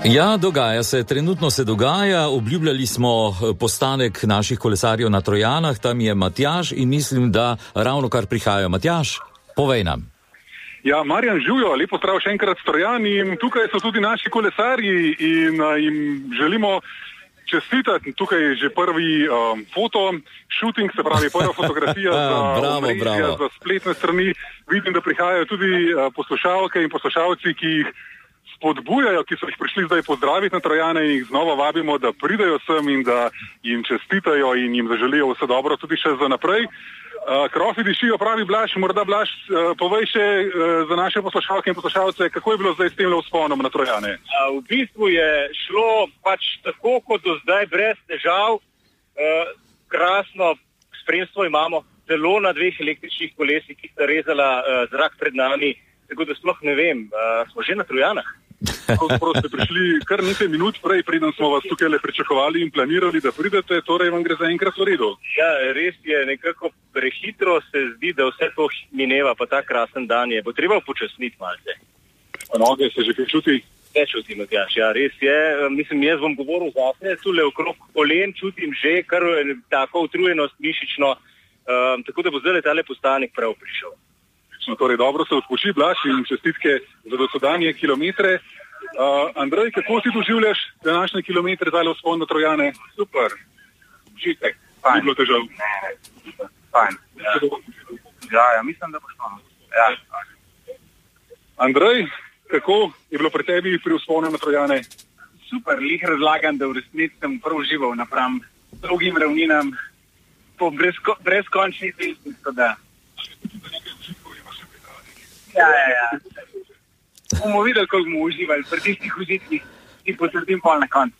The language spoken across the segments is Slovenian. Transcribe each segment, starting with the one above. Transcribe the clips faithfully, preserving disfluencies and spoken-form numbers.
Ja, dogaja se, trenutno se dogaja, obljubljali smo postanek naših kolesarjev na Trojanah, tam je Matjaž in mislim, da ravno kar prihajajo. Matjaž, povej nam. Ja, Marjan, živijo, lepo zdrav še enkrat s Trojani in tukaj so tudi naši kolesarji in uh, jim želimo čestitati. Tukaj je že prvi um, foto, shooting, se pravi prva fotografija za, bravo, bravo. za spletne strani. Vidim, da prihajajo tudi uh, poslušalke in poslušalci, ki jih spodbujajo, ki so jih prišli zdaj pozdraviti na Trojane in jih znova vabimo, da pridejo sem in da jim čestitajo in jim zaželijo vse dobro tudi še za naprej. Uh, Krofi dišijo, pravi Blaž, morda Blaž, uh, povej še uh, za naše poslušalke in poslušalce, kako je bilo zdaj s tem vzponom na Trojane? Uh, v bistvu je šlo pač tako, kot do zdaj, brez težav. Uh, krasno spremstvo imamo, zelo na dveh električnih kolesih, ki sta rezala uh, zrak pred nami, tako da sploh ne vem, uh, smo že na Trojanah. Ko ste prišli kar nekaj minut prej, preden smo vas tukaj le pričakovali in planirali, da pridete, torej vam gre za enkrat v redu. Ja, res je, nekako prehitro se zdi, da vse to mineva, pa ta krasen dan je. Bo treba upočasniti malce. Noge se že kaj čuti? Ne čutim, Matjaž, ja, res je. Mislim, jaz bom govoril zase, tule okrog kolen čutim že kar tako utrujenost mišično, um, tako da bo zdaj tale postanek prav prišel. No, torej, dobro se odpoči, Blaž, in čestitke za dosedanje kilometre. Uh, Andrej, kako si doživljaš današnje kilometre, tale vzpon na Trojane? Super, užitek, fajn. Ni bilo težav? Ne, fajn. Ja, ja, ja mislim, da bo šlo. Ja. Andrej, kako je bilo pri tebi pri vzponu na Trojane? Super, lih razlagam, da v resnici sem prav užival napram dolgim ravninam po brezko, brezkončni cesti, da. Ja, ja, ja. Bomo videli, koliko bomo uživali pri tistih užitkih, ki potrdim pol na koncu.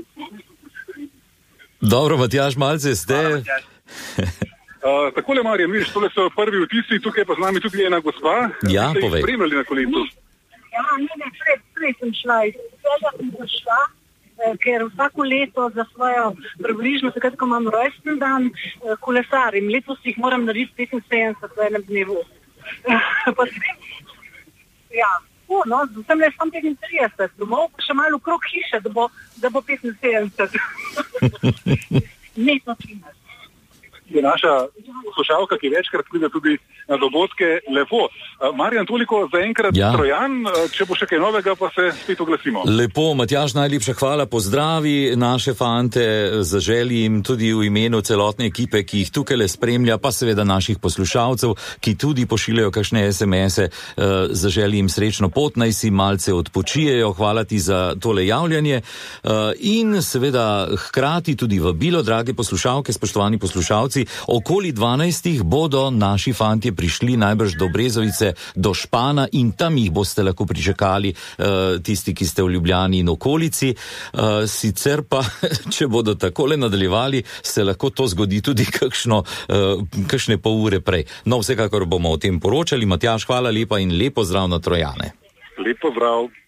Dobro, Matjaž, malce ste. uh, takole, Marjan, vidiš, tole so prvi vtisi, tukaj pa z nami tudi ena gospa. Ja, ste povej. Ste jih spremljali na kolesu? Ja, ne, ne, prej, prej sem šla iz tega, sem prišla, eh, ker vsako leto za svojo približno, takrat, ko imam rojsten dan, eh, kolesarim. Letos jih moram narediti petinsedemdeset v enem dnevu. Pa sem, ja, o, no, sem le sam petintrideset, domov pa še malo okrog hiše, da bo, da bo petinsedemdeset. Ne, to trideset. Je naša poslušalka, ki večkrat pride tudi na dogodke, lepo. Uh, Marjan, toliko za enkrat Ja. Trojan, uh, če bo še kaj novega, pa se spet oglasimo. Lepo, Matjaž, najlepša hvala, pozdravi naše fante, zaželi jim tudi v imenu celotne ekipe, ki jih tukaj le spremlja, pa seveda naših poslušalcev, ki tudi pošiljajo kakšne es em ese, uh, zaželi jim srečno pot, naj si malce odpočijejo, hvala ti za tole javljanje uh, in seveda hkrati tudi vabilo, drage poslušalke, spoštovani poslušalci, okoli dvanajstih bodo naši fantje prišli najbrž do Brezovice, do Špana in tam jih boste lahko pričakali uh, tisti, ki ste v Ljubljani in okolici. Uh, sicer pa, če bodo takole nadaljevali, se lahko to zgodi tudi kakšno, uh, kakšne pol ure prej. No, vsekakor bomo o tem poročali. Matjaž, hvala lepa in lepo zdrav na Trojane. Lep pozdrav.